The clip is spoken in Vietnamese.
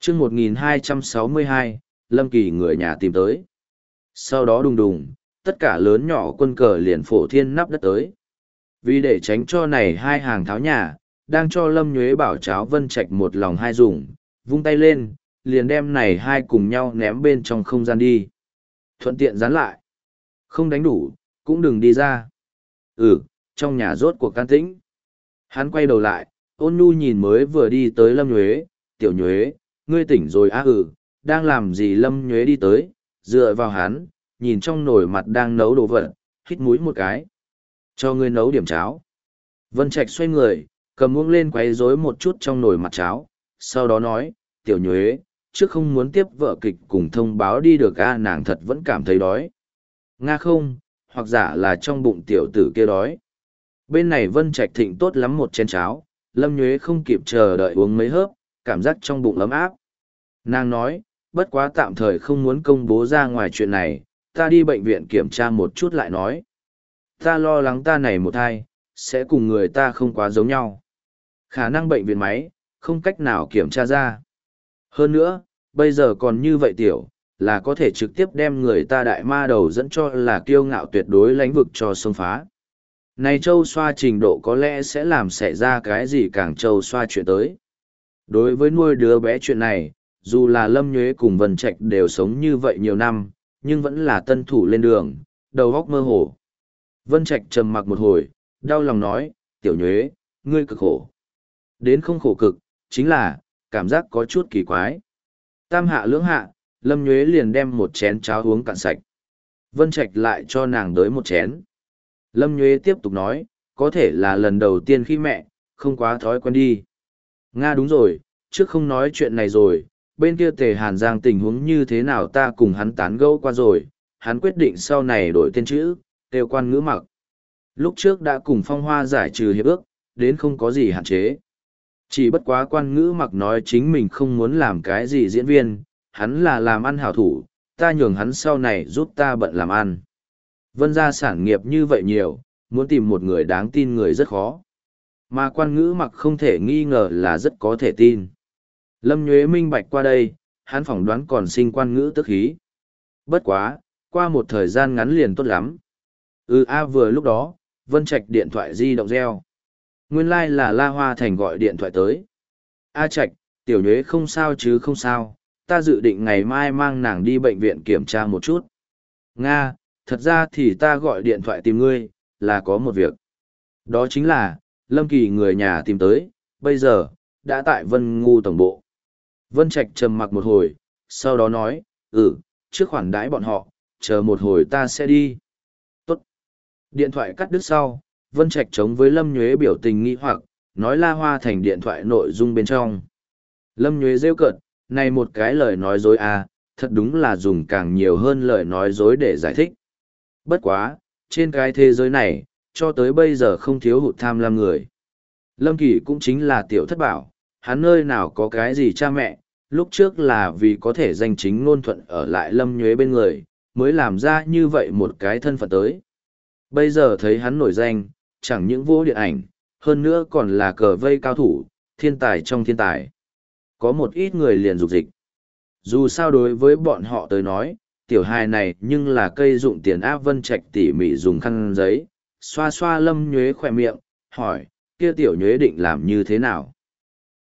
chương 1262, Lâm Kỳ người nhà tìm tới. Sau đó đùng đùng, tất cả lớn nhỏ quân cờ liền phổ thiên nắp đất tới. Vì để tránh cho này hai hàng tháo nhà, đang cho Lâm Nhuế Bảo cháo Vân Trạch một lòng hai dùng, vung tay lên, liền đem này hai cùng nhau ném bên trong không gian đi. Thuận tiện dán lại. Không đánh đủ, cũng đừng đi ra. Trong nhà rốt cuộc can tĩnh. Hắn quay đầu lại, ôn nhu nhìn mới vừa đi tới Lâm Nhuế, tiểu Nhuế, ngươi tỉnh rồi á? Đang làm gì? Lâm Nhuế đi tới, dựa vào hắn, nhìn trong nồi mặt đang nấu đồ vật, hít mũi một cái. Cho ngươi nấu điểm cháo. Vân Trạch xoay người, cầm muỗng lên quấy rối một chút trong nồi mặt cháo, sau đó nói, tiểu Nhuế, trước không muốn tiếp vợ kịch cùng thông báo đi được nàng thật vẫn cảm thấy đói. Nga không, hoặc giả là trong bụng tiểu tử kia đói. Bên này Vân Trạch thịnh tốt lắm một chén cháo, Lâm Nhuế không kịp chờ đợi uống mấy hớp, cảm giác trong bụng ấm áp. Nàng nói, bất quá tạm thời không muốn công bố ra ngoài chuyện này, ta đi bệnh viện kiểm tra một chút lại nói. Ta lo lắng ta này một thai, sẽ cùng người ta không quá giống nhau. Khả năng bệnh viện máy, không cách nào kiểm tra ra. Hơn nữa, bây giờ còn như vậy tiểu, là có thể trực tiếp đem người ta đại ma đầu dẫn cho là kiêu ngạo tuyệt đối lãnh vực cho xông phá. Này châu xoa trình độ có lẽ sẽ làm xảy ra cái gì càng châu xoa chuyện tới. Đối với nuôi đứa bé chuyện này, dù là Lâm Nhuế cùng Vân Trạch đều sống như vậy nhiều năm, nhưng vẫn là tân thủ lên đường, đầu óc mơ hồ. Vân Trạch trầm mặc một hồi, đau lòng nói, tiểu Nhuế, ngươi cực khổ. Đến không khổ cực, chính là, cảm giác có chút kỳ quái. Tam hạ lưỡng hạ, Lâm Nhuế liền đem một chén cháo uống cạn sạch. Vân Trạch lại cho nàng đới một chén. Lâm Nhuế tiếp tục nói, có thể là lần đầu tiên khi mẹ, không quá thói quen đi. Nga đúng rồi, trước không nói chuyện này rồi, bên kia Tề Hàn Giang tình huống như thế nào ta cùng hắn tán gẫu qua rồi, hắn quyết định sau này đổi tên chữ, kêu Quan Ngữ Mặc. Lúc trước đã cùng Phong Hoa giải trừ hiệp ước, đến không có gì hạn chế. Chỉ bất quá Quan Ngữ Mặc nói chính mình không muốn làm cái gì diễn viên, hắn là làm ăn hảo thủ, ta nhường hắn sau này giúp ta bận làm ăn. Vân gia sản nghiệp như vậy nhiều, muốn tìm một người đáng tin người rất khó. Mà Quan Ngữ Mặc không thể nghi ngờ là rất có thể tin. Lâm Nhuế minh bạch qua đây, hắn phỏng đoán còn sinh Quan Ngữ tức khí. Bất quá, qua một thời gian ngắn liền tốt lắm. Vừa lúc đó, Vân Trạch điện thoại di động reo. Nguyên lai là La Hoa Thành gọi điện thoại tới. A Trạch, tiểu Nhuế không sao chứ không sao, ta dự định ngày mai mang nàng đi bệnh viện kiểm tra một chút. Nga, thật ra thì ta gọi điện thoại tìm ngươi, là có một việc. Đó chính là, Lâm Kỳ người nhà tìm tới, bây giờ, đã tại Vân Ngu tổng bộ. Vân Trạch trầm mặc một hồi, sau đó nói, trước khoản đãi bọn họ, chờ một hồi ta sẽ đi. Tốt. Điện thoại cắt đứt sau, Vân Trạch chống với Lâm Nhuế biểu tình nghi hoặc, nói La Hoa Thành điện thoại nội dung bên trong. Lâm Nhuế rêu cợt, này một cái lời nói dối thật đúng là dùng càng nhiều hơn lời nói dối để giải thích. Bất quá, trên cái thế giới này, cho tới bây giờ không thiếu hụt tham lam người. Lâm Kỳ cũng chính là tiểu thất bảo, hắn nơi nào có cái gì cha mẹ, lúc trước là vì có thể danh chính ngôn thuận ở lại Lâm Nhuế bên người, mới làm ra như vậy một cái thân phận tới. Bây giờ thấy hắn nổi danh, chẳng những vô điện ảnh, hơn nữa còn là cờ vây cao thủ, thiên tài trong thiên tài. Có một ít người liền dục dịch. Dù sao đối với bọn họ tới nói, tiểu hài này nhưng là cây dụng tiền áp. Vân Trạch tỉ mỉ dùng khăn giấy, xoa xoa Lâm Nhuế khỏe miệng, hỏi, kia tiểu Nhuế định làm như thế nào?